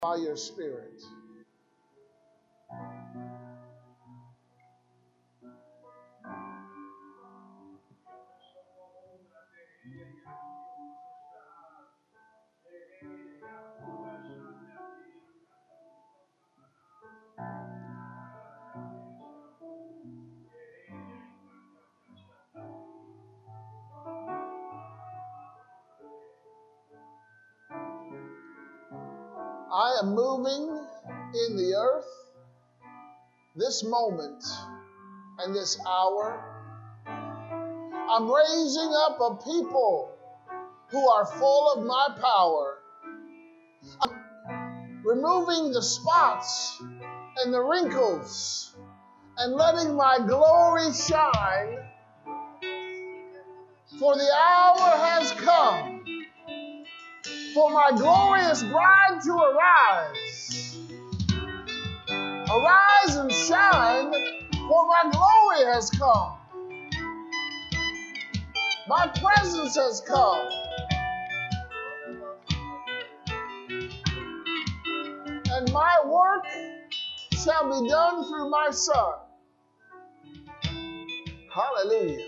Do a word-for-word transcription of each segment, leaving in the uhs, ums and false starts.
by your Spirit. I am moving in the earth this moment and this hour. I'm raising up a people who are full of my power. I'm removing the spots and the wrinkles and letting my glory shine. For the hour has come for my glorious bride to arise. Arise and shine, for my glory has come. My presence has come. And my work shall be done through my Son. Hallelujah.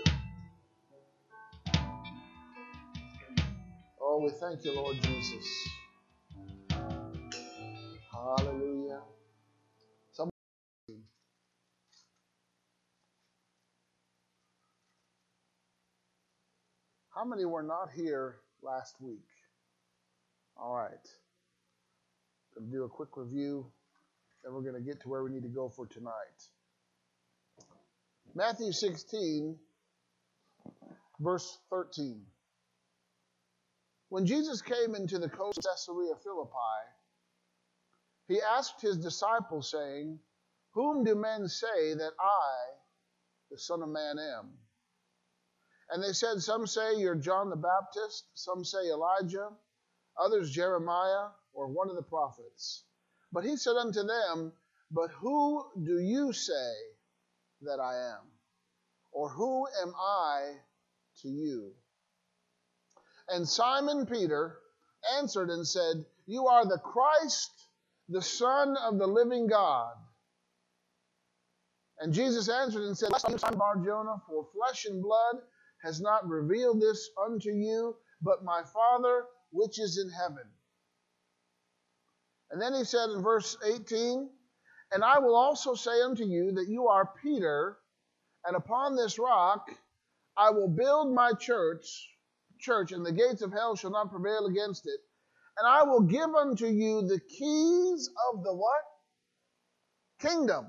Oh, we thank you, Lord Jesus. Hallelujah. Somebody. How many were not here last week? All right. Going to do a quick review, then we're going to get to where we need to go for tonight. Matthew sixteen, verse thirteen. When Jesus came into the coast of Caesarea Philippi, he asked his disciples, saying, "Whom do men say that I, the Son of Man, am?" And they said, "Some say you're John the Baptist, some say Elijah, others Jeremiah, or one of the prophets." But he said unto them, "But who do you say that I am? Or who am I to you?" And Simon Peter answered and said, "You are the Christ, the Son of the living God." And Jesus answered and said, "Simon Bar-Jonah, for flesh and blood has not revealed this unto you, but my Father which is in heaven." And then he said in verse eighteen, "And I will also say unto you that you are Peter, and upon this rock I will build my church, church, and the gates of hell shall not prevail against it. And I will give unto you the keys of the what? Kingdom.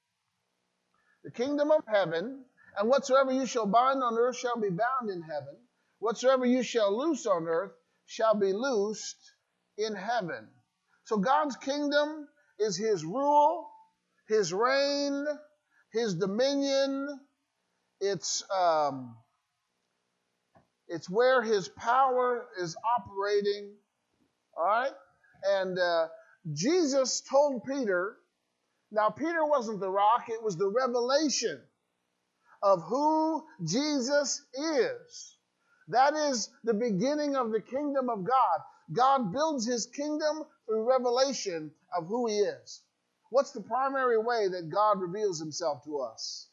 The kingdom of heaven. And whatsoever you shall bind on earth shall be bound in heaven. Whatsoever you shall loose on earth shall be loosed in heaven." So God's kingdom is his rule, his reign, his dominion. It's, um, it's where his power is operating. All right? And uh, Jesus told Peter, now Peter wasn't the rock, it was the revelation of who Jesus is. That is the beginning of the kingdom of God. God builds his kingdom through revelation of who he is. What's the primary way that God reveals himself to us?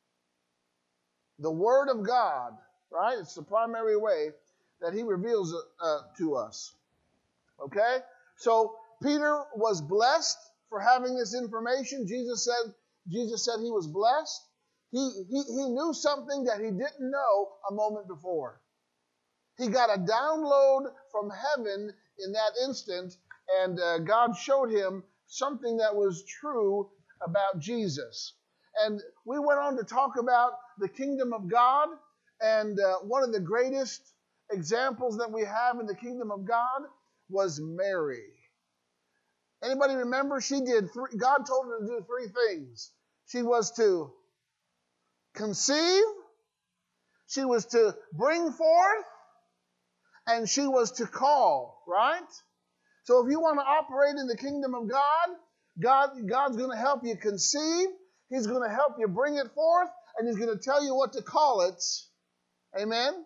The Word of God, right? It's the primary way that he reveals uh, to us. Okay? So Peter was blessed for having this information. Jesus said, Jesus said he was blessed. He, he, he knew something that he didn't know a moment before. He got a download from heaven in that instant, and uh, God showed him something that was true about Jesus. And we went on to talk about the kingdom of God, and uh, one of the greatest examples that we have in the kingdom of God was Mary. Anybody remember? She did three, God told her to do three things. She was to conceive, she was to bring forth, and she was to call, right? So if you want to operate in the kingdom of God, God God's going to help you conceive, he's going to help you bring it forth, and he's going to tell you what to call it. Amen?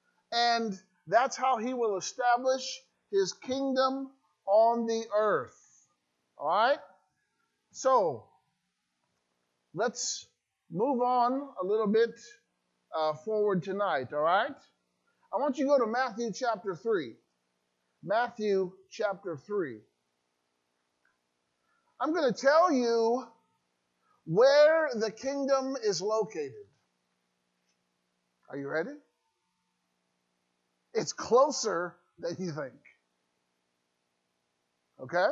And that's how he will establish his kingdom on the earth. All right? So, let's move on a little bit uh, forward tonight, all right? I want you to go to Matthew chapter three. Matthew chapter three. I'm going to tell you where the kingdom is located. Are you ready? It's closer than you think. Okay?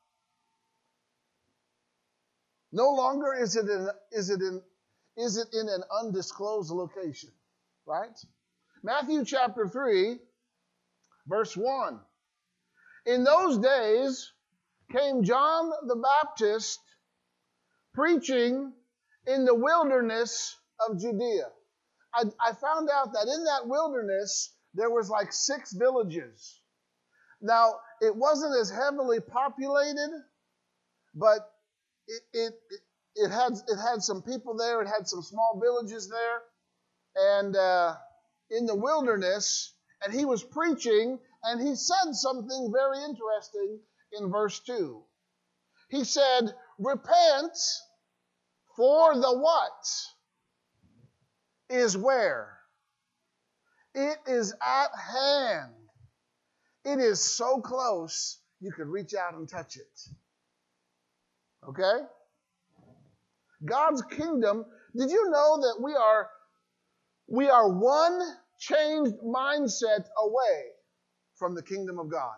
No longer is it in, is it in, is it in an undisclosed location, right? Matthew chapter three, verse one. In those days came John the Baptist preaching in the wilderness of Judea. I, I found out that in that wilderness there was like six villages. Now, it wasn't as heavily populated, but it, it, it, it, had, it had some people there. It had some small villages there. And uh, in the wilderness, and he was preaching, and he said something very interesting in verse two. He said, repent, for the what is where? It is at hand. It is so close, you could reach out and touch it. Okay? God's kingdom, did you know that we are, we are one changed mindset away from the kingdom of God?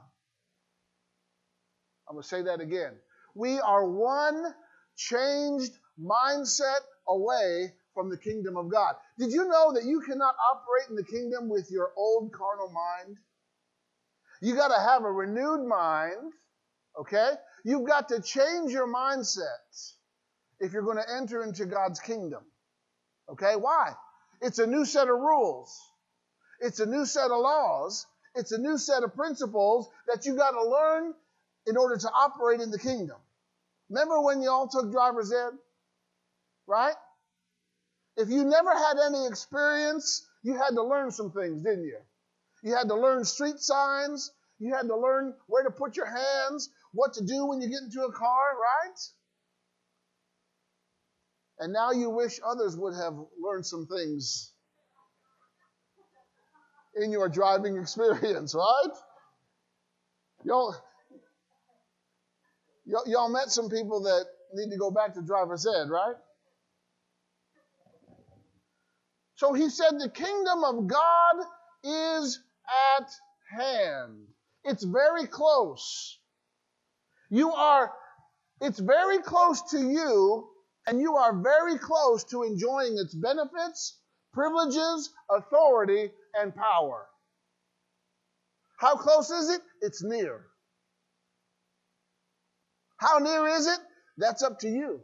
I'm going to say that again. We are one changed mindset away from the kingdom of God. Did you know that you cannot operate in the kingdom with your old carnal mind? You got to have a renewed mind, okay? You've got to change your mindset if you're going to enter into God's kingdom. Okay? Why? It's a new set of rules. It's a new set of laws. It's a new set of principles that you got to learn in order to operate in the kingdom. Remember when you all took driver's ed? Right? If you never had any experience, you had to learn some things, didn't you? You had to learn street signs. You had to learn where to put your hands, what to do when you get into a car, right? And now you wish others would have learned some things in your driving experience, right? Y'all, y'all, y'all met some people that need to go back to driver's ed, right? So he said the kingdom of God is at hand. It's very close. You are, it's very close to you, and you are very close to enjoying its benefits, privileges, authority, and power. How close is it? It's near. How near is it? That's up to you.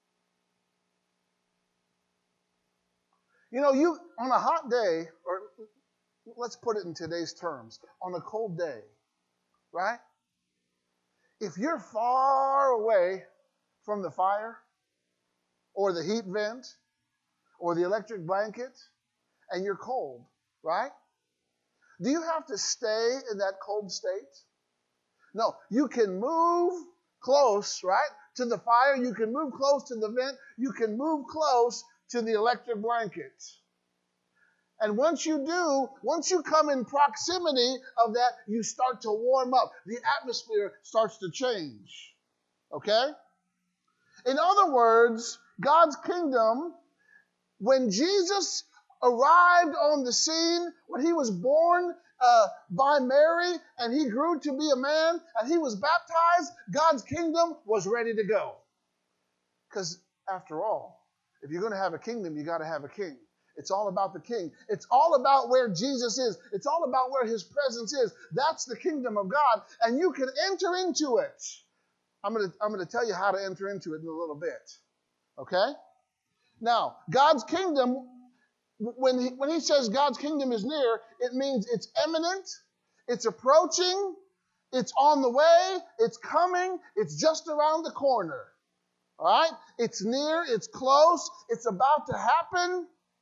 You know, you on a hot day, or let's put it in today's terms, on a cold day, right? If you're far away from the fire, or the heat vent, or the electric blanket, and you're cold, right? Do you have to stay in that cold state? No, you can move close, right, to the fire. You can move close to the vent. You can move close to the electric blanket. And once you do, once you come in proximity of that, you start to warm up. The atmosphere starts to change. Okay? In other words, God's kingdom, when Jesus arrived on the scene, when he was born uh, by Mary and he grew to be a man and he was baptized, God's kingdom was ready to go. Because after all, if you're going to have a kingdom, you got to have a king. It's all about the king. It's all about where Jesus is. It's all about where his presence is. That's the kingdom of God, and you can enter into it. I'm going to, I'm going to tell you how to enter into it in a little bit. Okay? Now, God's kingdom, when he, when he says God's kingdom is near, it means it's imminent, it's approaching, it's on the way, it's coming, it's just around the corner. All right? It's near, it's close, it's about to happen.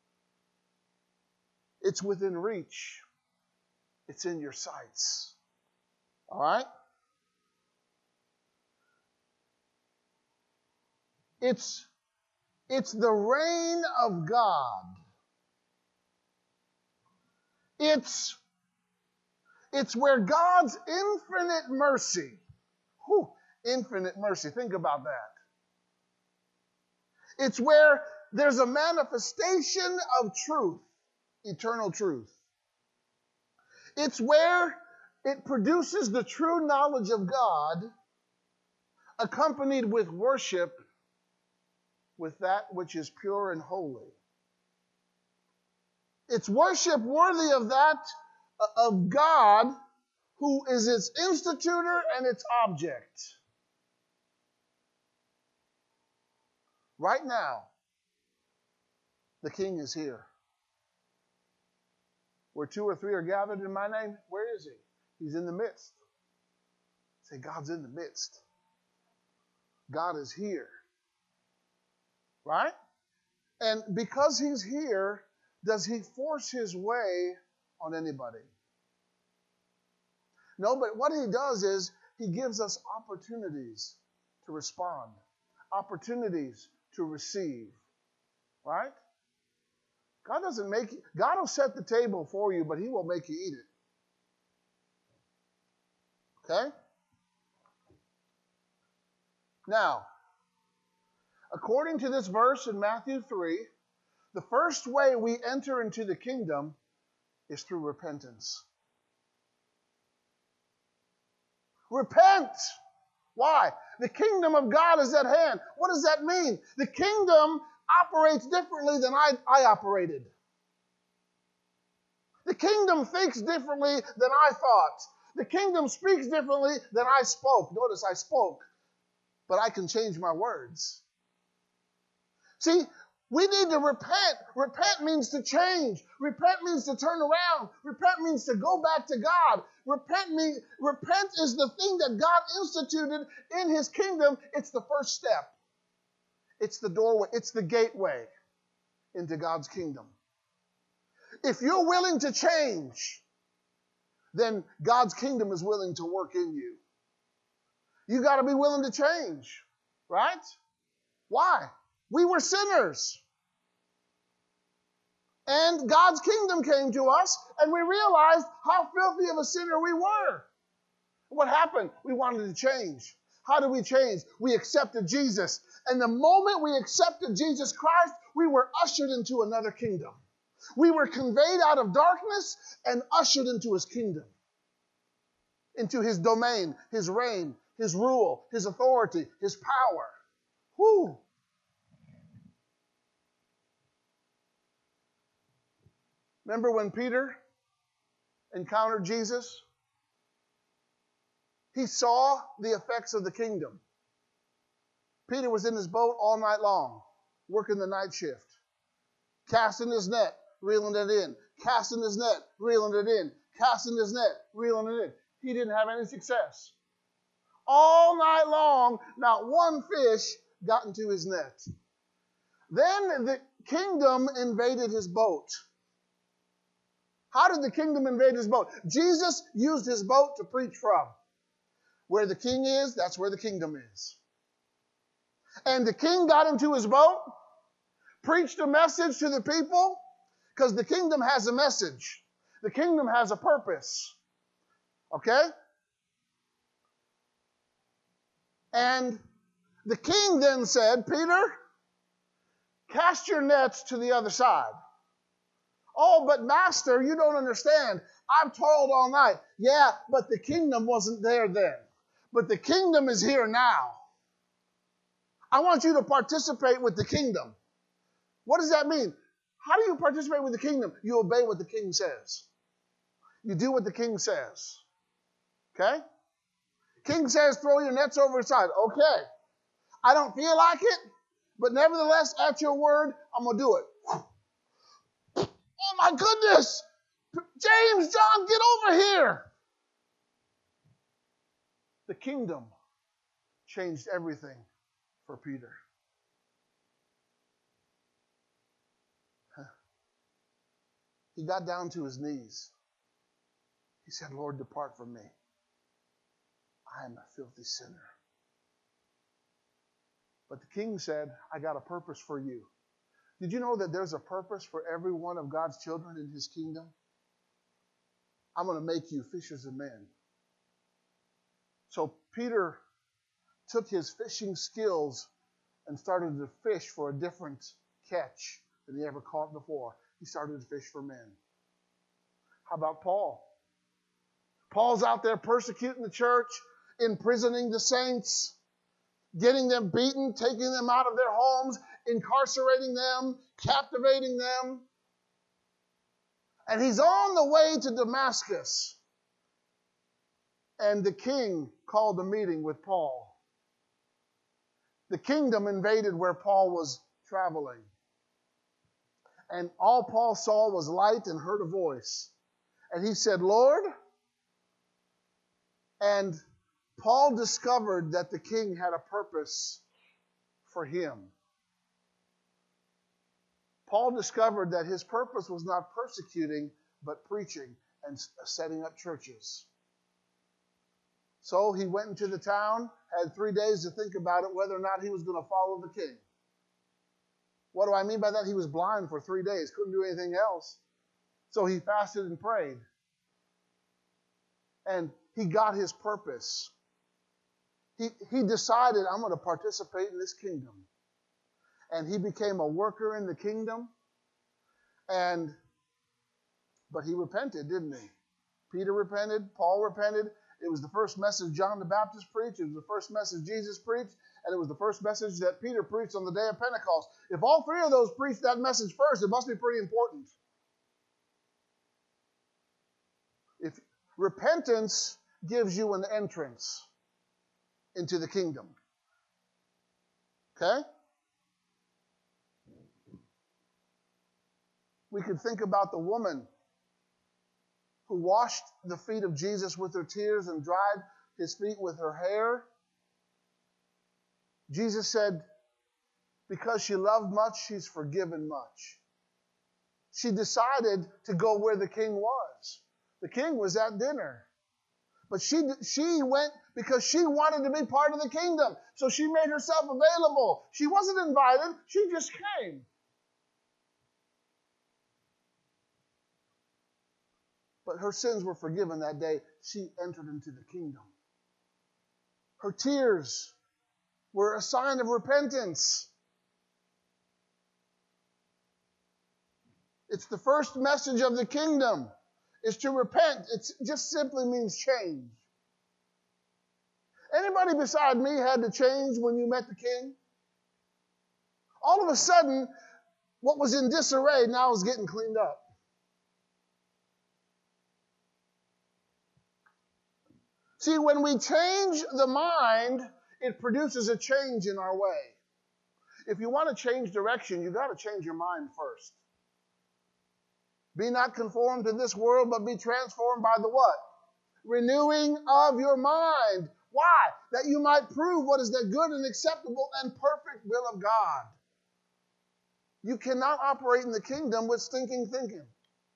It's within reach. It's in your sights. All right? It's, it's the reign of God. It's, it's where God's infinite mercy, whew, infinite mercy, think about that. It's where there's a manifestation of truth, eternal truth. It's where it produces the true knowledge of God, accompanied with worship with that which is pure and holy. It's worship worthy of that, of God, who is its institutor and its object. Right now, the King is here. Where two or three are gathered in my name, where is he? He's in the midst. Say, God's in the midst. God is here. Right? And because he's here, does he force his way on anybody? No, but what he does is he gives us opportunities to respond, opportunities to receive. Right? God doesn't make you, God will set the table for you, but he won't make you eat it. Okay? Now, according to this verse in Matthew three, the first way we enter into the kingdom is through repentance. Repent! Why? The kingdom of God is at hand. What does that mean? The kingdom operates differently than I, I operated. The kingdom thinks differently than I thought. The kingdom speaks differently than I spoke. Notice I spoke, but I can change my words. See, we need to repent. Repent means to change. Repent means to turn around. Repent means to go back to God. Repent means, repent is the thing that God instituted in his kingdom. It's the first step. It's the doorway. It's the gateway into God's kingdom. If you're willing to change, then God's kingdom is willing to work in you. You got to be willing to change, right? Why? We were sinners. And God's kingdom came to us, and we realized how filthy of a sinner we were. What happened? We wanted to change. How did we change? We accepted Jesus. And the moment we accepted Jesus Christ, we were ushered into another kingdom. We were conveyed out of darkness and ushered into his kingdom, into his domain, his reign, his rule, his authority, his power. Whew. Remember when Peter encountered Jesus? He saw the effects of the kingdom. Peter was in his boat all night long, working the night shift, casting his net, reeling it in, casting his net, reeling it in, casting his net, reeling it in. He didn't have any success. All night long, not one fish got into his net. Then the kingdom invaded his boat. How did the kingdom invade his boat? Jesus used his boat to preach from. Where the king is, that's where the kingdom is. And the king got into his boat, preached a message to the people, because the kingdom has a message. The kingdom has a purpose. Okay? And the king then said, Peter, cast your nets to the other side. Oh, but master, you don't understand. I've toiled all night. Yeah, but the kingdom wasn't there then. But the kingdom is here now. I want you to participate with the kingdom. What does that mean? How do you participate with the kingdom? You obey what the king says. You do what the king says. Okay? King says, throw your nets over the side. Okay. I don't feel like it, but nevertheless, at your word, I'm going to do it. Oh my goodness! James, John, get over here! The kingdom changed everything for Peter. He got down to his knees. He said, Lord, depart from me. I am a filthy sinner. But the king said, I got a purpose for you. Did you know that there's a purpose for every one of God's children in his kingdom? I'm going to make you fishers of men. So Peter took his fishing skills and started to fish for a different catch than he ever caught before. He started to fish for men. How about Paul? Paul's out there persecuting the church, imprisoning the saints, getting them beaten, taking them out of their homes, incarcerating them, captivating them. And he's on the way to Damascus. And the king called a meeting with Paul. The kingdom invaded where Paul was traveling. And all Paul saw was light and heard a voice. And he said, Lord. And Paul discovered that the king had a purpose for him. Paul discovered that his purpose was not persecuting, but preaching and setting up churches. So he went into the town, had three days to think about it, whether or not he was going to follow the king. What do I mean by that? He was blind for three days, couldn't do anything else. So he fasted and prayed. And he got his purpose. He, he decided, I'm going to participate in this kingdom. And he became a worker in the kingdom. And, but he repented, didn't he? Peter repented, Paul repented. It was the first message John the Baptist preached. It was the first message Jesus preached. And it was the first message that Peter preached on the day of Pentecost. If all three of those preached that message first, it must be pretty important. If repentance gives you an entrance into the kingdom. Okay? We could think about the woman who washed the feet of Jesus with her tears and dried his feet with her hair. Jesus said, because she loved much, she's forgiven much. She decided to go where the king was. The king was at dinner. But she, she went because she wanted to be part of the kingdom. So she made herself available. She wasn't invited. She just came. But her sins were forgiven that day. She entered into the kingdom. Her tears were a sign of repentance. It's the first message of the kingdom, is to repent. It just simply means change. Anybody beside me had to change when you met the king? All of a sudden, what was in disarray now is getting cleaned up. See, when we change the mind, it produces a change in our way. If you want to change direction, you've got to change your mind first. Be not conformed to this world, but be transformed by the what? Renewing of your mind. Why? That you might prove what is the good and acceptable and perfect will of God. You cannot operate in the kingdom with stinking thinking.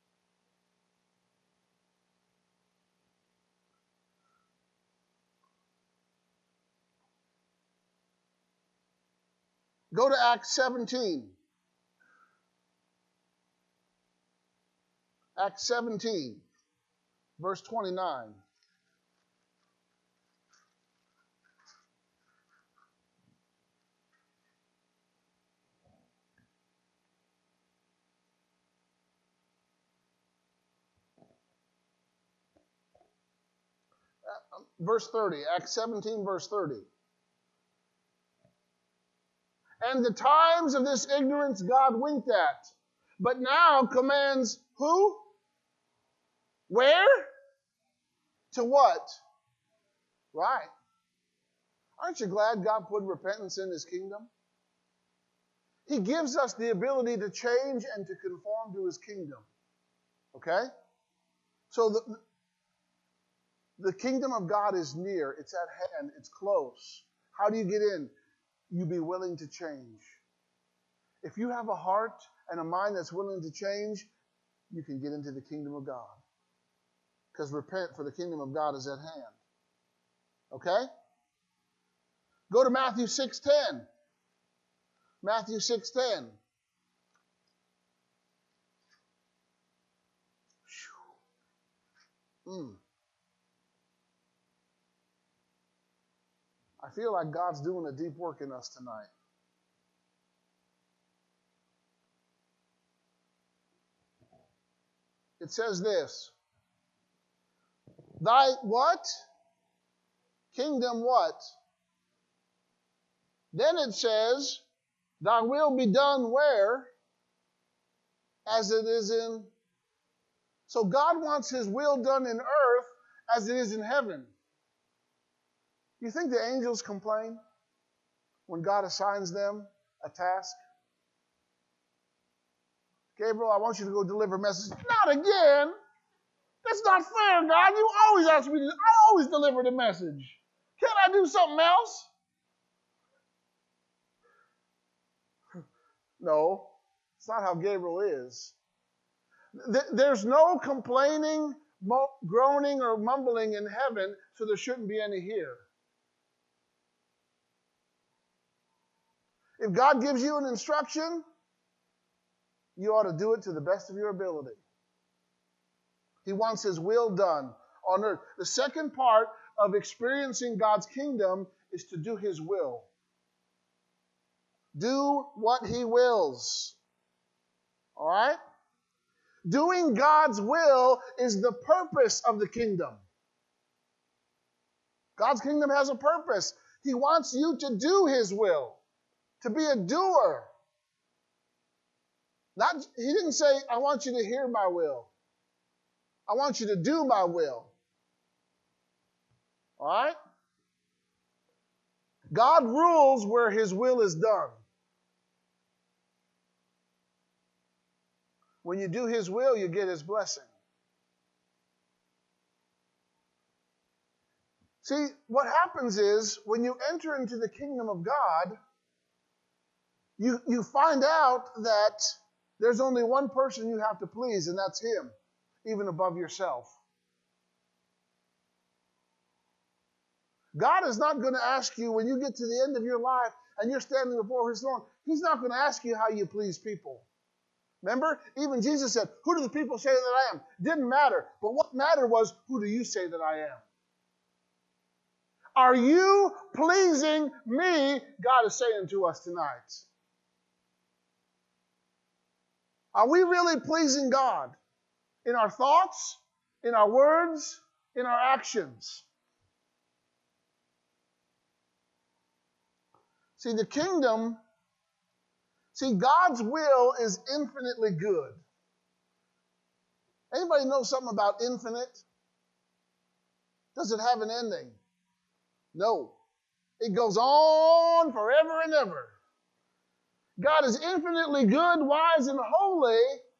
Go to Acts seventeen. Acts seventeen, verse twenty-nine. Verse thirty, Acts seventeen, verse thirty. And the times of this ignorance God winked at, but now commands who? Where? To what? Right. Aren't you glad God put repentance in his kingdom? He gives us the ability to change and to conform to his kingdom. Okay? So the, the kingdom of God is near. It's at hand. It's close. How do you get in? You be willing to change. If you have a heart and a mind that's willing to change, you can get into the kingdom of God. Because repent, for the kingdom of God is at hand. Okay? Go to Matthew six ten. Matthew six ten. Mm. I feel like God's doing a deep work in us tonight. It says this. Thy what? Kingdom what? Then it says, thy will be done where? As it is in. So God wants his will done in earth as it is in heaven. You think the angels complain when God assigns them a task? Gabriel, I want you to go deliver a message. Not again. That's not fair, God. You always ask me to. I always deliver the message. Can't I do something else? No, it's not how Gabriel is. There's no complaining, groaning, or mumbling in heaven, so there shouldn't be any here. If God gives you an instruction, you ought to do it to the best of your ability. He wants his will done on earth. The second part of experiencing God's kingdom is to do his will. Do what he wills. All right? Doing God's will is the purpose of the kingdom. God's kingdom has a purpose. He wants you to do his will, to be a doer. Not, he didn't say, I want you to hear my will. I want you to do my will. All right? God rules where his will is done. When you do his will, you get his blessing. See, what happens is when you enter into the kingdom of God, you, you find out that there's only one person you have to please, and that's him, even above yourself. God is not going to ask you when you get to the end of your life and you're standing before his throne, he's not going to ask you how you please people. Remember, even Jesus said, who do the people say that I am? Didn't matter. But what mattered was, who do you say that I am? Are you pleasing me? God is saying to us tonight. Are we really pleasing God in our thoughts, in our words, in our actions? See, the kingdom, see, God's will is infinitely good. Anybody know something about infinite? Does it have an ending? No. It goes on forever and ever. God is infinitely good, wise, and holy,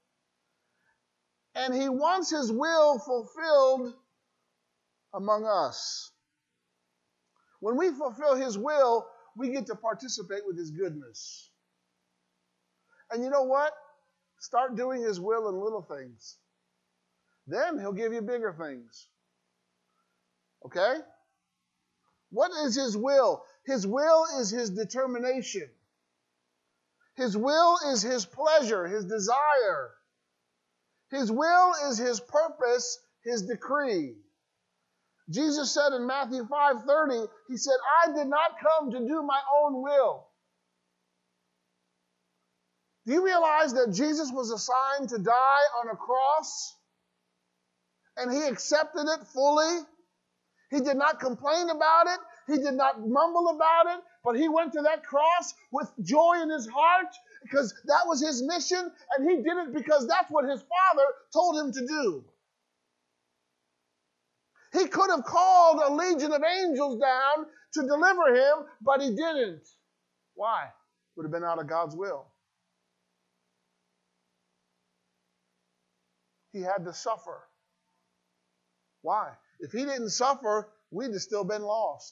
and he wants his will fulfilled among us. When we fulfill his will, we get to participate with his goodness. And you know what? Start doing his will in little things. Then he'll give you bigger things. Okay? What is his will? His will is his determination. His will is his pleasure, his desire. His will is his purpose, his decree. Jesus said in Matthew five thirty, he said, I did not come to do my own will. Do you realize that Jesus was assigned to die on a cross? And he accepted it fully? He did not complain about it. He did not mumble about it. But he went to that cross with joy in his heart because that was his mission. And he did it because that's what his Father told him to do. He could have called a legion of angels down to deliver him, but he didn't. Why? Would have been out of God's will. He had to suffer. Why? If he didn't suffer, we'd have still been lost.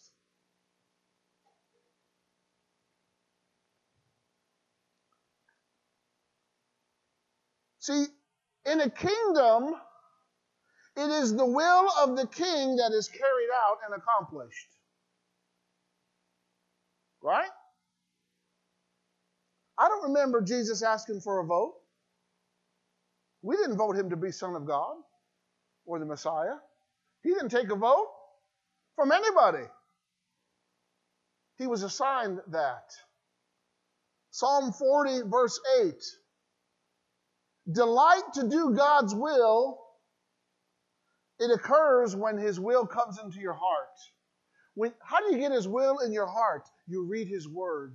See, in a kingdom, it is the will of the king that is carried out and accomplished. Right? don't remember Jesus asking for a vote. We didn't vote him to be Son of God or the Messiah. He didn't take a vote from anybody. He was assigned that. Psalm forty, verse eight. Delight to do God's will. It occurs when his will comes into your heart. When, how do you get his will in your heart? You read his word.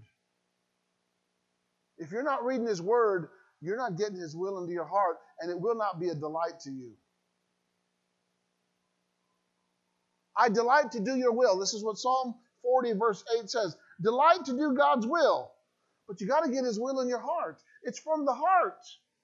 If you're not reading his word, you're not getting his will into your heart, and it will not be a delight to you. I delight to do your will. This is what Psalm forty, verse eight says. Delight to do God's will. But you got to get his will in your heart. It's from the heart.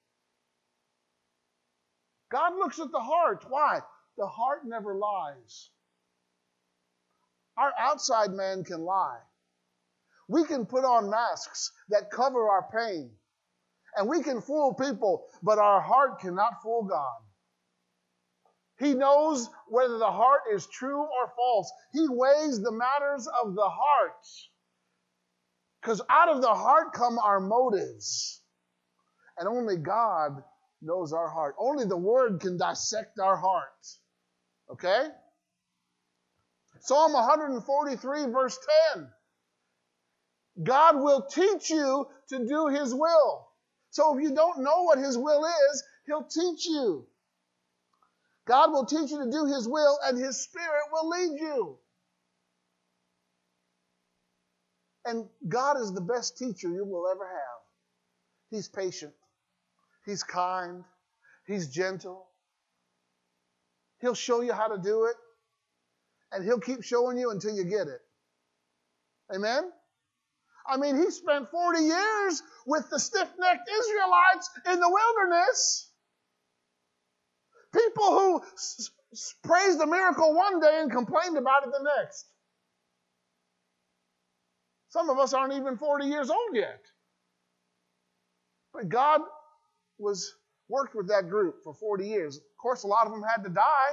God looks at the heart. Why? The heart never lies. Our outside man can lie. We can put on masks that cover our pain. And we can fool people, but our heart cannot fool God. He knows whether the heart is true or false. He weighs the matters of the heart. Because out of the heart come our motives. And only God knows our heart. Only the Word can dissect our heart. Okay? Psalm one forty-three, verse ten. God will teach you to do his will. So if you don't know what his will is, he'll teach you. God will teach you to do his will, and his Spirit will lead you. And God is the best teacher you will ever have. He's patient. He's kind. He's gentle. He'll show you how to do it. And he'll keep showing you until you get it. Amen? I mean, he spent forty years with the stiff-necked Israelites in the wilderness. People who s- s- praised the miracle one day and complained about it the next. Some of us aren't even forty years old yet. But God was worked with that group for forty years. Of course, a lot of them had to die.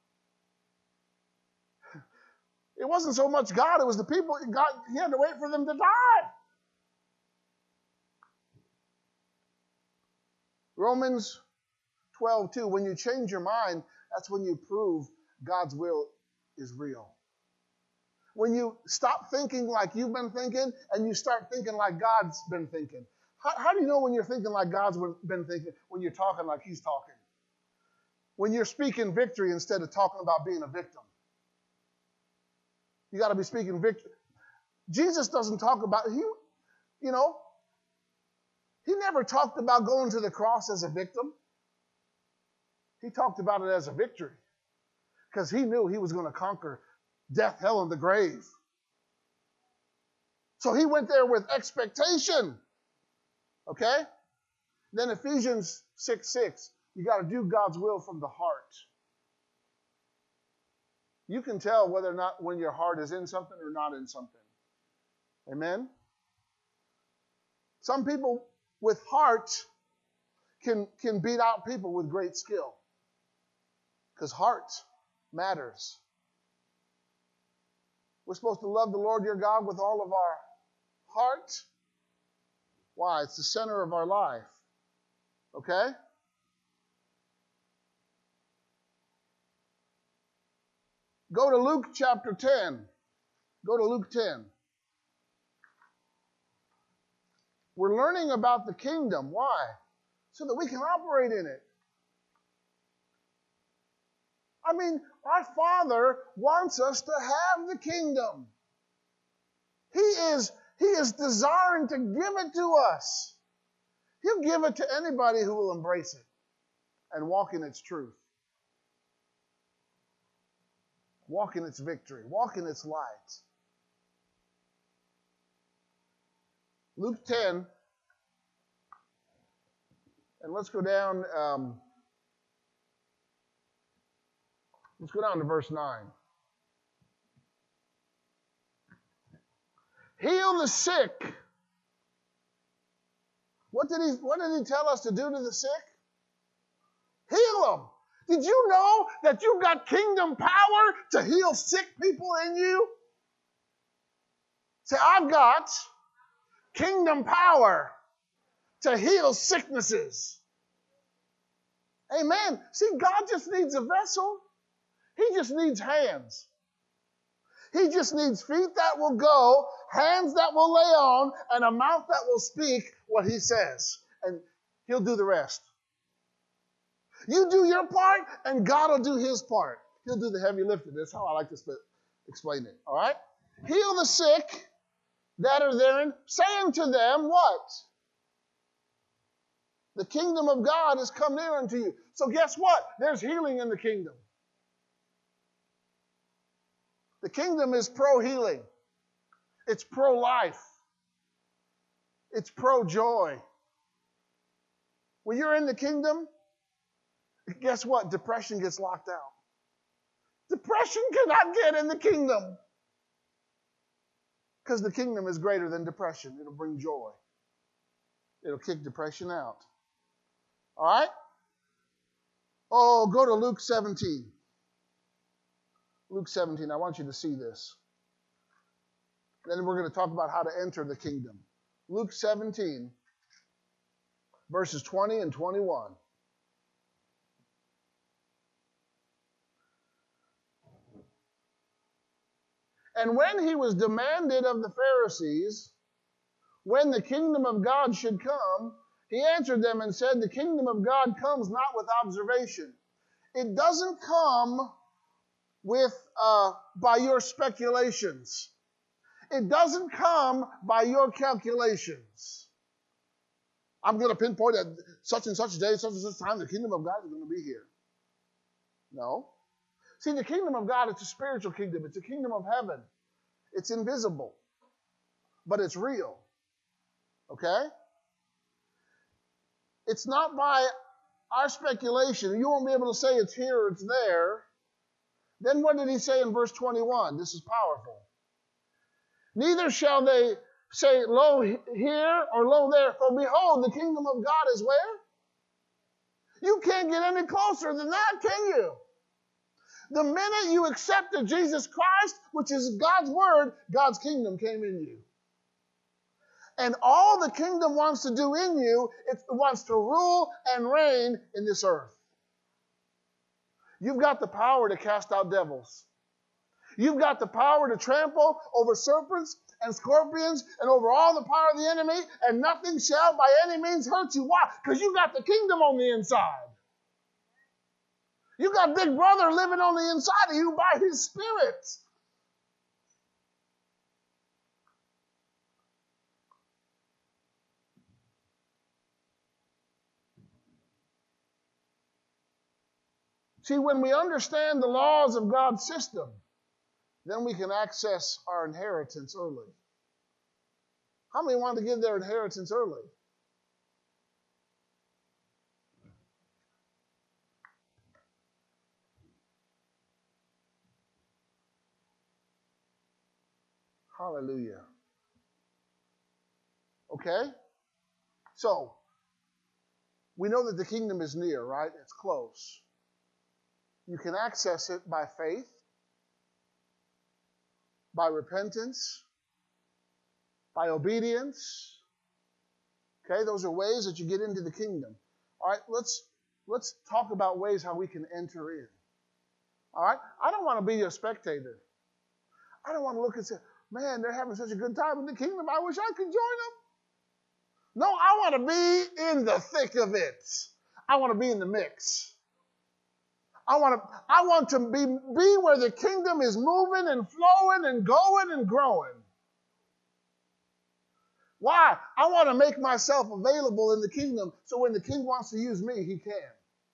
It wasn't so much God, it was the people. God, he had to wait for them to die. Romans twelve two, when you change your mind, that's when you prove God's will is real. When you stop thinking like you've been thinking and you start thinking like God's been thinking. How, how do you know when you're thinking like God's been thinking? When you're talking like he's talking. When you're speaking victory instead of talking about being a victim. You got to be speaking victory. Jesus doesn't talk about, he, you know, he never talked about going to the cross as a victim. He talked about it as a victory. Because he knew he was going to conquer death, hell, and the grave. So he went there with expectation. Okay? Then Ephesians six six, you got to do God's will from the heart. You can tell whether or not when your heart is in something or not in something. Amen? Some people with heart can, can beat out people with great skill. Because heart matters. We're supposed to love the Lord your God with all of our heart. Why? It's the center of our life. Okay? Go to Luke chapter ten. Go to Luke ten. We're learning about the kingdom. Why? So that we can operate in it. I mean, our Father wants us to have the kingdom. He is, he is desiring to give it to us. He'll give it to anybody who will embrace it and walk in its truth. Walk in its victory. Walk in its light. Luke ten. And let's go down. Um, let's go down to verse nine. Heal the sick. What did he, what did he tell us to do to the sick? Heal them. Did you know that you've got kingdom power to heal sick people in you? Say, I've got kingdom power to heal sicknesses. Amen. See, God just needs a vessel. He just needs hands. He just needs feet that will go, hands that will lay on, and a mouth that will speak what he says. And he'll do the rest. You do your part, and God will do his part. He'll do the heavy lifting. That's how I like to explain it. All right? Heal the sick that are therein, saying to them what? The kingdom of God has come near unto you. So guess what? There's healing in the kingdom. The kingdom is pro-healing. It's pro-life. It's pro-joy. When you're in the kingdom, guess what? Depression gets locked out. Depression cannot get in the kingdom. Because the kingdom is greater than depression. It'll bring joy. It'll kick depression out. All right? Oh, go to Luke seventeen. Luke seventeen, I want you to see this. Then we're going to talk about how to enter the kingdom. Luke seventeen, verses twenty and twenty-one. And when he was demanded of the Pharisees when the kingdom of God should come, he answered them and said, the kingdom of God comes not with observation. It doesn't come with uh, by your speculations. It doesn't come by your calculations. I'm going to pinpoint at such and such day, such and such time, the kingdom of God is going to be here. No. See, the kingdom of God, it's a spiritual kingdom. It's a kingdom of heaven. It's invisible, but it's real. Okay? It's not by our speculation. You won't be able to say it's here or it's there. Then what did he say in verse twenty-one? This is powerful. Neither shall they say, lo here or lo there, for behold, the kingdom of God is where? You can't get any closer than that, can you? The minute you accepted Jesus Christ, which is God's word, God's kingdom came in you. And all the kingdom wants to do in you, it wants to rule and reign in this earth. You've got the power to cast out devils. You've got the power to trample over serpents and scorpions and over all the power of the enemy, and nothing shall by any means hurt you. Why? Because you got the kingdom on the inside. You got Big Brother living on the inside of you by his Spirit. See, when we understand the laws of God's system, then we can access our inheritance early. How many want to give their inheritance early? Hallelujah. Okay? So, we know that the kingdom is near, right? It's close. You can access it by faith, by repentance, by obedience. Okay, those are ways that you get into the kingdom. All right, let's let's talk about ways how we can enter in. All right, I don't want to be a spectator. I don't want to look and say, man, they're having such a good time in the kingdom. I wish I could join them. No, I want to be in the thick of it. I want to be in the mix. I want to, I want to be, be where the kingdom is moving and flowing and going and growing. Why? I want to make myself available in the kingdom so when the king wants to use me, he can.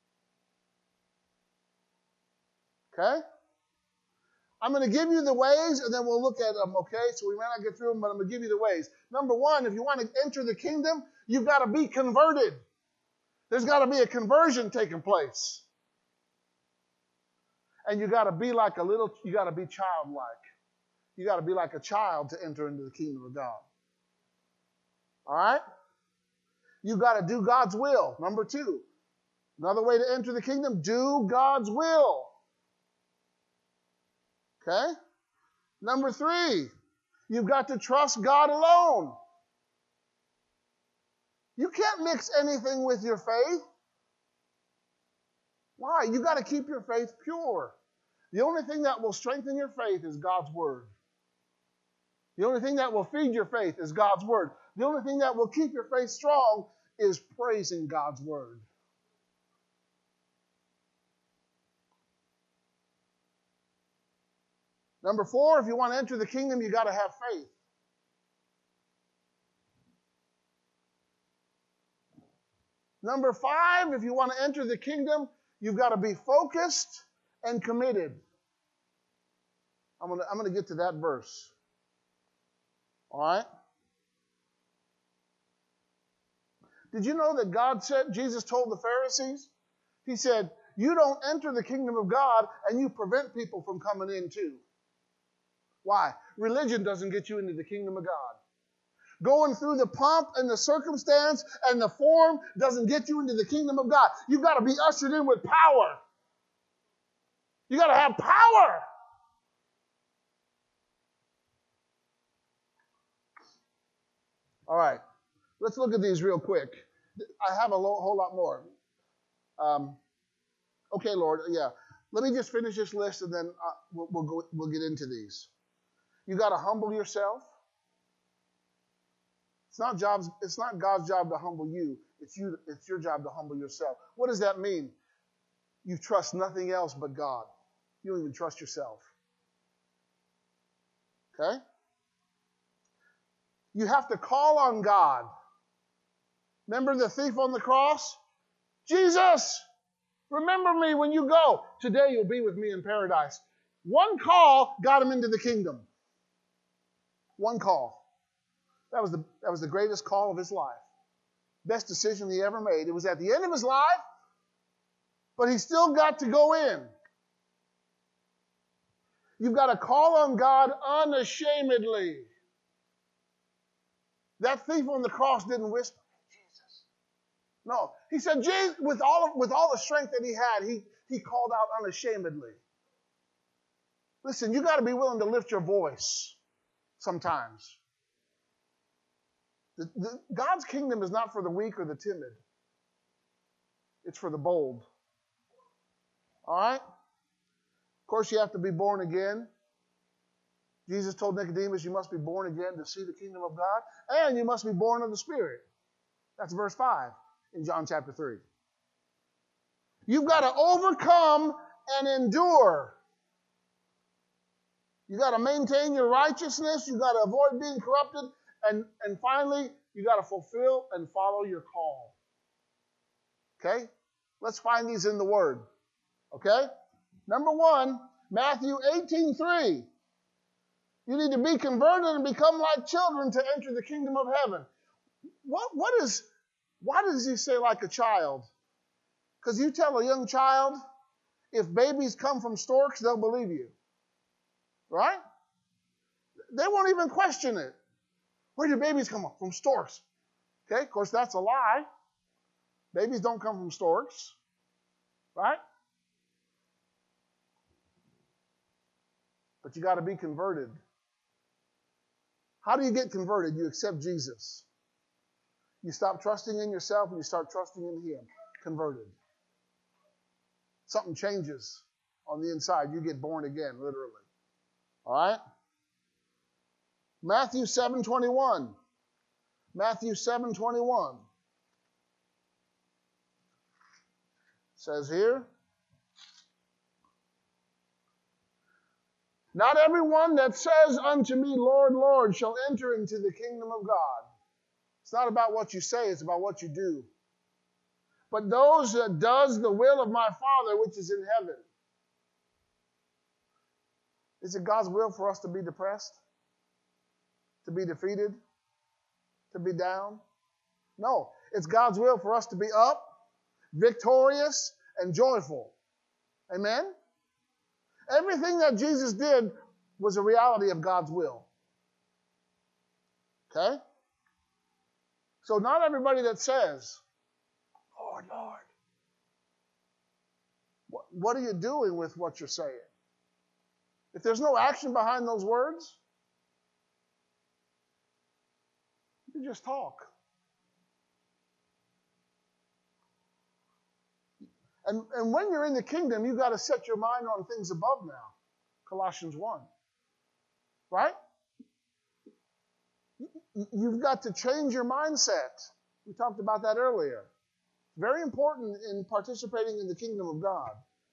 Okay? I'm going to give you the ways and then we'll look at them, okay? So we may not get through them, but I'm going to give you the ways. Number one, if you want to enter the kingdom, you've got to be converted. There's got to be a conversion taking place. And you got to be like a little, you got to be childlike. You got to be like a child to enter into the kingdom of God. All right? You got to do God's will. Number two. Another way to enter the kingdom, do God's will. Okay? Number three, you've got to trust God alone. You can't mix anything with your faith. Why? You got to keep your faith pure. The only thing that will strengthen your faith is God's word. The only thing that will feed your faith is God's word. The only thing that will keep your faith strong is praising God's word. Number four, if you want to enter the kingdom, you got to have faith. Number five, if you want to enter the kingdom, you've got to be focused and committed. I'm going to, I'm going to get to that verse. All right? Did you know that God said, Jesus told the Pharisees, he said, you don't enter the kingdom of God and you prevent people from coming in too. Why? Religion doesn't get you into the kingdom of God. Going through the pomp and the circumstance and the form doesn't get you into the kingdom of God. You've got to be ushered in with power. You got to have power. All right. Let's look at these real quick. I have a whole lot more. Um, okay, Lord. Yeah. Let me just finish this list and then uh, we'll, we'll, go, we'll get into these. You got to humble yourself. It's not jobs. It's not God's job to humble you. It's you. It's your job to humble yourself. What does that mean? You trust nothing else but God. You don't even trust yourself. Okay? You have to call on God. Remember the thief on the cross? Jesus, remember me when you go. Today you'll be with me in paradise. One call got him into the kingdom. One call. That was the, that was the greatest call of his life. Best decision he ever made. It was at the end of his life, but he still got to go in. You've got to call on God unashamedly. That thief on the cross didn't whisper, Jesus. No, he said, Jesus, with all of, with all the strength that he had, he, he called out unashamedly. Listen, you got to be willing to lift your voice sometimes. The, the, God's kingdom is not for the weak or the timid. It's for the bold. All right? Of course, you have to be born again. Jesus told Nicodemus, you must be born again to see the kingdom of God, and you must be born of the Spirit. That's verse five in John chapter three. You've got to overcome and endure. You've got to maintain your righteousness. You've got to avoid being corrupted. And, and finally, you got to fulfill and follow your call. Okay? Let's find these in the Word. Okay? Number one, Matthew eighteen three. You need to be converted and become like children to enter the kingdom of heaven. What, what is, why does he say like a child? Because you tell a young child, if babies come from storks, they'll believe you. Right? They won't even question it. Where do babies come from? From storks. Okay, of course, that's a lie. Babies don't come from storks. Right? But you got to be converted. How do you get converted? You accept Jesus. You stop trusting in yourself and you start trusting in Him. Converted. Something changes on the inside. You get born again, literally. All right? Matthew seven twenty-one. Matthew seven twenty-one. Says here, not everyone that says unto me, Lord, Lord, shall enter into the kingdom of God. It's not about what you say, it's about what you do. But those that does the will of my Father which is in heaven. Is it God's will for us to be depressed? To be defeated? To be down? No. It's God's will for us to be up, victorious, and joyful. Amen? Everything that Jesus did was a reality of God's will. Okay? So not everybody that says, Lord, Lord, what, what are you doing with what you're saying? If there's no action behind those words, you just talk. And, and when you're in the kingdom, you've got to set your mind on things above now. Colossians one. Right? You've got to change your mindset. We talked about that earlier. Very important in participating in the kingdom of God.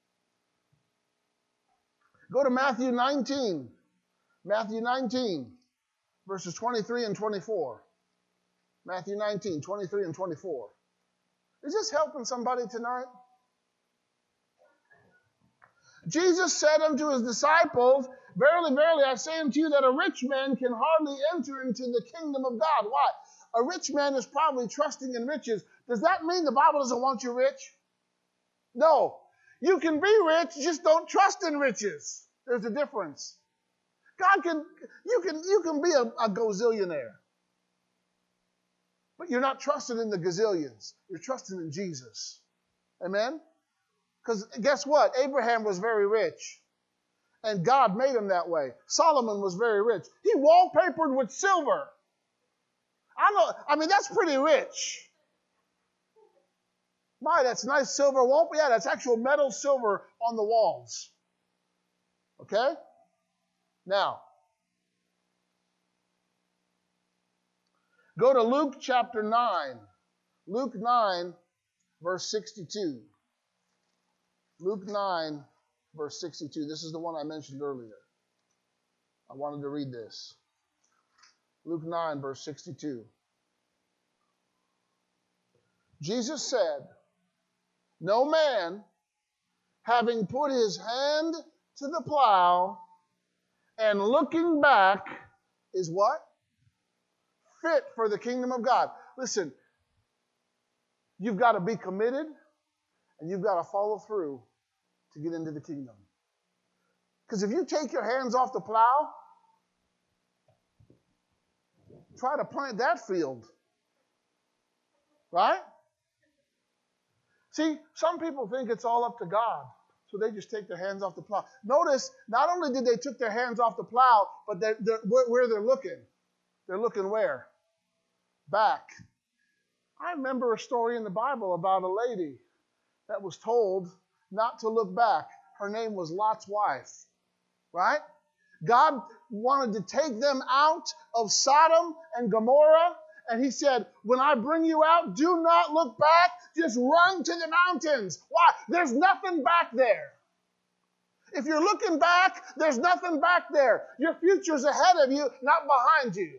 Go to Matthew nineteen. Matthew nineteen, verses twenty-three and twenty-four. Matthew nineteen, twenty-three and twenty-four. Is this helping somebody tonight? Jesus said unto his disciples, verily, verily, I say unto you that a rich man can hardly enter into the kingdom of God. Why? A rich man is probably trusting in riches. Does that mean the Bible doesn't want you rich? No. You can be rich, just don't trust in riches. There's a difference. God can, you can, you can be a, a gazillionaire. But you're not trusting in the gazillions. You're trusting in Jesus. Amen? Because guess what? Abraham was very rich. And God made him that way. Solomon was very rich. He wallpapered with silver. I know, I mean, that's pretty rich. My, that's nice silver wallpaper. Yeah, that's actual metal silver on the walls. Okay? Now, go to Luke chapter nine. Luke nine, verse sixty-two. Luke nine, verse sixty-two. This is the one I mentioned earlier. I wanted to read this. Luke nine, verse sixty-two. Jesus said, no man, having put his hand to the plow and looking back, is what? Fit for the kingdom of God. Listen, you've got to be committed and you've got to follow through to get into the kingdom. Because if you take your hands off the plow, try to plant that field. Right? See, some people think it's all up to God, so they just take their hands off the plow. Notice, not only did they take their hands off the plow, but they're, they're, where, where they're looking. They're looking where? Back. I remember a story in the Bible about a lady that was told not to look back. Her name was Lot's wife. Right? God wanted to take them out of Sodom and Gomorrah. And he said, when I bring you out, do not look back. Just run to the mountains. Why? There's nothing back there. If you're looking back, there's nothing back there. Your future's ahead of you, not behind you.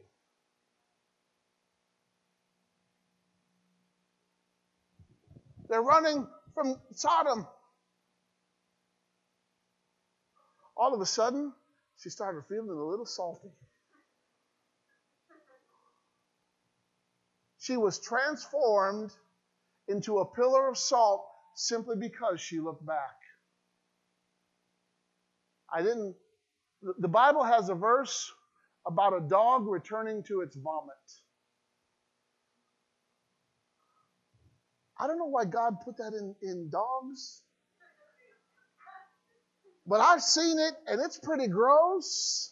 They're running from Sodom. All of a sudden, she started feeling a little salty. She was transformed into a pillar of salt simply because she looked back. I didn't, the Bible has a verse about a dog returning to its vomit. I don't know why God put that in, in dogs. But I've seen it, and it's pretty gross.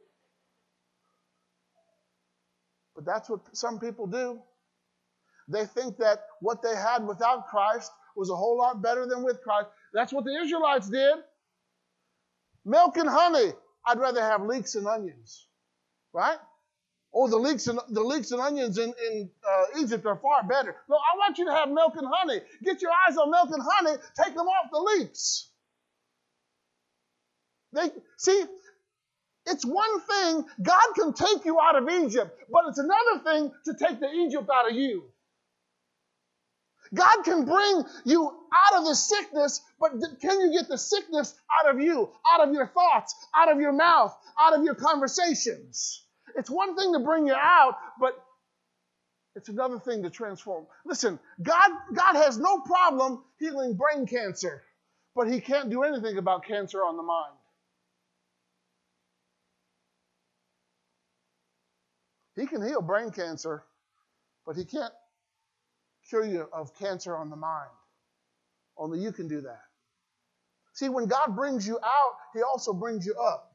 But that's what some people do. They think that what they had without Christ was a whole lot better than with Christ. That's what the Israelites did. Milk and honey. I'd rather have leeks and onions. Right? Oh, the leeks and the leeks and onions in, in uh, Egypt are far better. No, I want you to have milk and honey. Get your eyes on milk and honey. Take them off the leeks. They see, it's one thing, God can take you out of Egypt, but it's another thing to take the Egypt out of you. God can bring you out of the sickness, but can you get the sickness out of you, out of your thoughts, out of your mouth, out of your conversations? It's one thing to bring you out, but it's another thing to transform. Listen, God, God has no problem healing brain cancer, but he can't do anything about cancer on the mind. He can heal brain cancer, but he can't cure you of cancer on the mind. Only you can do that. See, when God brings you out, he also brings you up.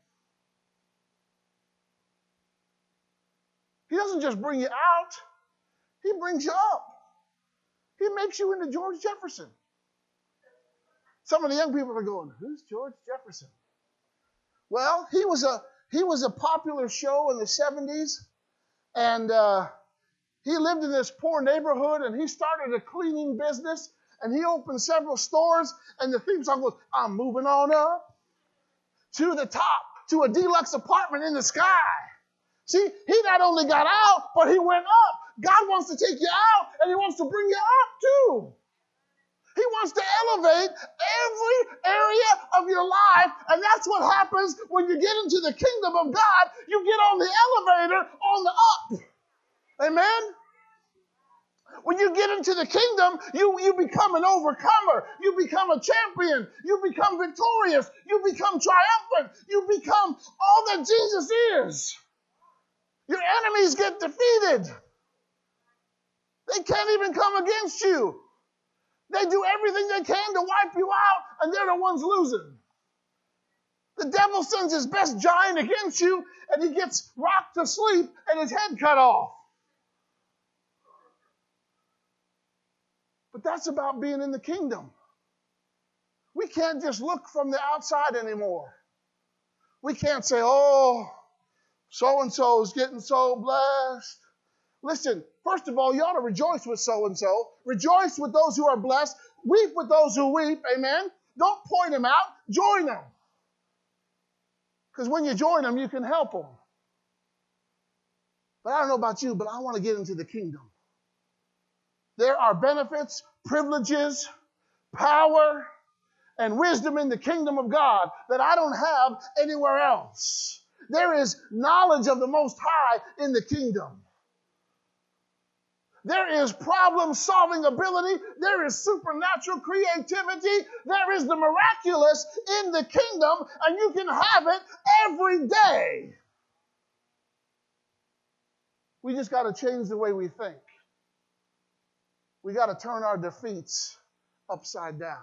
He doesn't just bring you out, he brings you up. He makes you into George Jefferson. Some of the young people are going, who's George Jefferson? Well, he was a he was a popular show in the seventies, and uh, he lived in this poor neighborhood, and he started a cleaning business, and he opened several stores, and the theme song goes, I'm moving on up to the top, to a deluxe apartment in the sky. See, he not only got out, but he went up. God wants to take you out, and he wants to bring you up too. He wants to elevate every area of your life, and that's what happens when you get into the kingdom of God. You get on the elevator on the up. Amen? When you get into the kingdom, you, you become an overcomer. You become a champion. You become victorious. You become triumphant. You become all that Jesus is. Your enemies get defeated. They can't even come against you. They do everything they can to wipe you out, and they're the ones losing. The devil sends his best giant against you, and he gets rocked to sleep and his head cut off. But that's about being in the kingdom. We can't just look from the outside anymore. We can't say, oh, so-and-so is getting so blessed. Listen, first of all, you ought to rejoice with so-and-so. Rejoice with those who are blessed. Weep with those who weep. Amen? Don't point them out. Join them. Because when you join them, you can help them. But I don't know about you, but I want to get into the kingdom. There are benefits, privileges, power, and wisdom in the kingdom of God that I don't have anywhere else. There is knowledge of the Most High in the kingdom. There is problem-solving ability. There is supernatural creativity. There is the miraculous in the kingdom, and you can have it every day. We just got to change the way we think. We got to turn our defeats upside down.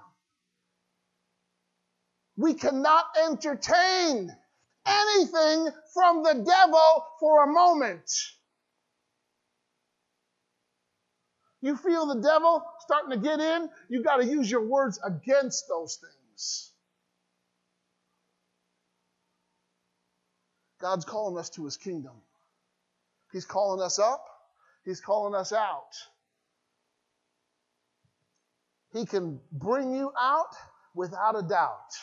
We cannot entertain anything from the devil for a moment. You feel the devil starting to get in, you got to use your words against those things. God's calling us to his kingdom. He's calling us up. He's calling us out. He can bring you out without a doubt.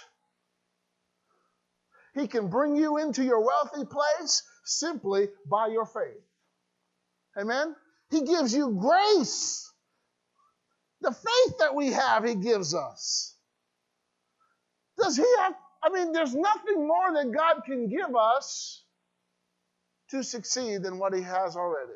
He can bring you into your wealthy place simply by your faith. Amen? He gives you grace. The faith that we have, he gives us. Does he have, I mean, there's nothing more that God can give us to succeed than what he has already.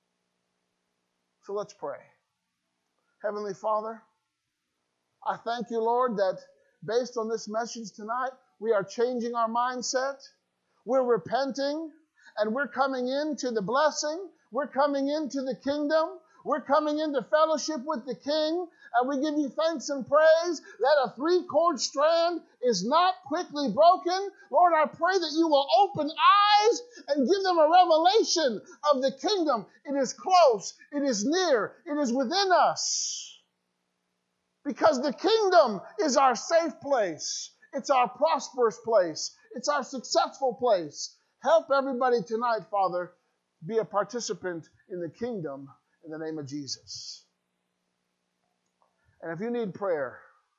So let's pray. Heavenly Father, I thank you, Lord, that based on this message tonight, we are changing our mindset. We're repenting, and we're coming into the blessing. We're coming into the kingdom. We're coming into fellowship with the King. And we give you thanks and praise that a three-cord strand is not quickly broken. Lord, I pray that you will open eyes and give them a revelation of the kingdom. It is close. It is near. It is within us. Because the kingdom is our safe place. It's our prosperous place. It's our successful place. Help everybody tonight, Father, be a participant in the kingdom in the name of Jesus. And if you need prayer,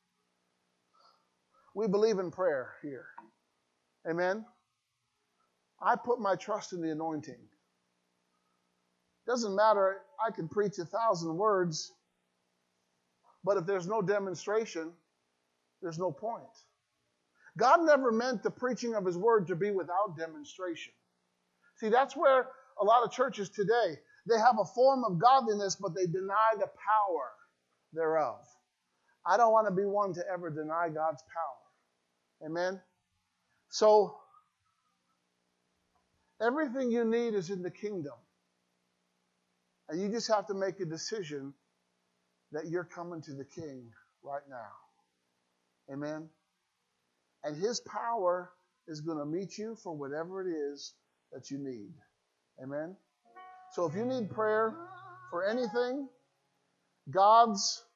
we believe in prayer here. Amen? I put my trust in the anointing. Doesn't matter, I can preach a thousand words, but if there's no demonstration, there's no point. God never meant the preaching of his word to be without demonstration. See, that's where a lot of churches today, they have a form of godliness, but they deny the power thereof. I don't want to be one to ever deny God's power. Amen? So, everything you need is in the kingdom. And you just have to make a decision that you're coming to the King right now. Amen? And his power is going to meet you for whatever it is that you need. Amen? So if you need prayer for anything, God's